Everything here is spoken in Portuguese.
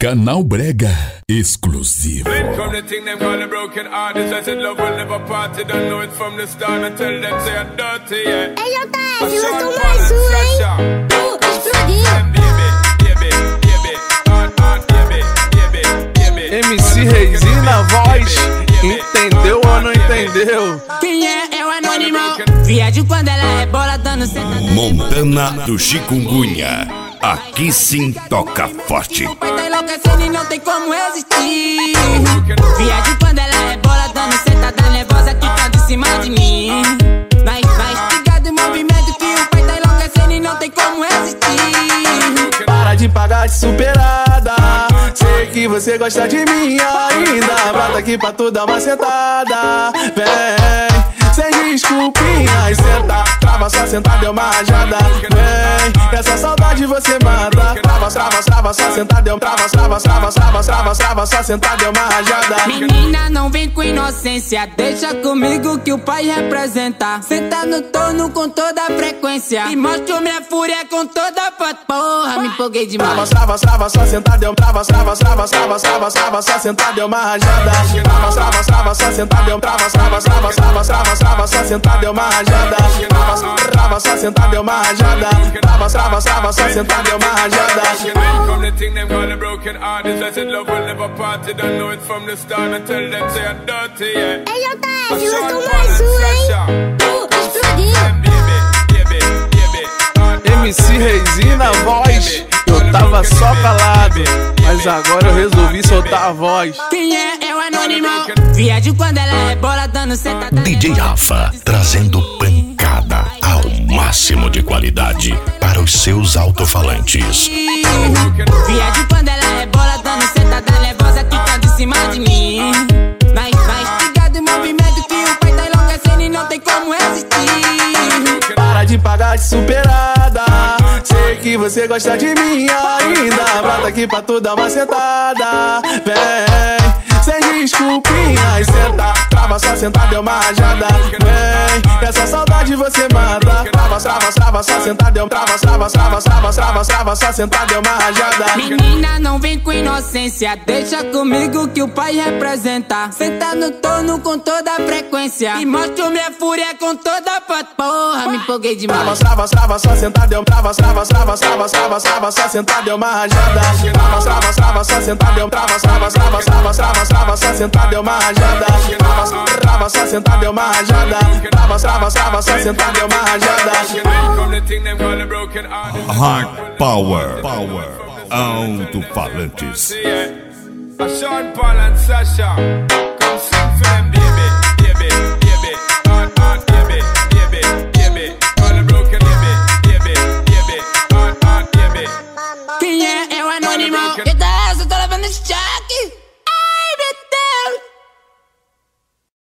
Canal Brega exclusivo. MC Reizinho na voz, entendeu ou não entendeu? Quem é o anônimo? Viagem quando ela é bola dando sentada. Montana do Chikungunya, aqui sim toca forte. O pai tá enlouquecendo e não tem como resistir. Viagem quando ela é bola dando sentada nervosa quicando em cima de mim. Na espiga do movimento que o pai tá enlouquecendo e não tem como resistir. Para de pagar de superada, sei que você gosta de mim ainda. Brota aqui pra tu dar uma sentada. Vem, sem desculpinhas, senta, trava, só sentada deu uma rajada. Vem, essa saudade você mata. Trava, só sentada deu trava, só sentada deu uma rajada. Menina, não vem com inocência, deixa comigo que o pai representa. Senta no torno com toda a frequência e mostro minha fúria com toda a porra, me empolguei demais. Trava, só sentada deu trava, só sentada deu uma rajada. Trava, só sentada deu trava, só sentada deu uma rajada. Trava, só sentada deu uma rajada. Trava, só sentada deu uma rajada. MC Reizinho na voz, eu tava só calado, mas agora eu resolvi soltar a voz. Quem é o anônimo? Viagem quando ela é bola dando sentada. DJ Rafa, trazendo pancada ao máximo de qualidade para os seus alto-falantes. Viagem quando ela é bola dando sentada nervosa quicando em cima de mim. Na espiga do movimento que o pai tá enlouquecendo e não tem como resistir. Para de pagar de superada, sei que você gosta de mim ainda. Brota aqui pra tu dar uma sentada. Vem, sem desculpinhas, senta, trava, só sentada deu uma rajada. Vem, essa saudade você mata. Trava, só sentada deu trava, só sentada deu uma rajada. Menina, não vem com inocência, deixa comigo que o pai representa. Senta no torno com toda a frequência e mostro minha fúria com toda a porra, me empolguei demais. Trava, só sentada deu trava, só sentada deu uma rajada. Trava, só sentada deu trava, só sentada deu uma rajada. Trava, só sentada deu uma rajada. Trava, só sentada deu uma rajada. Hard Power, alto-falantes. Sean Paul and Sasha.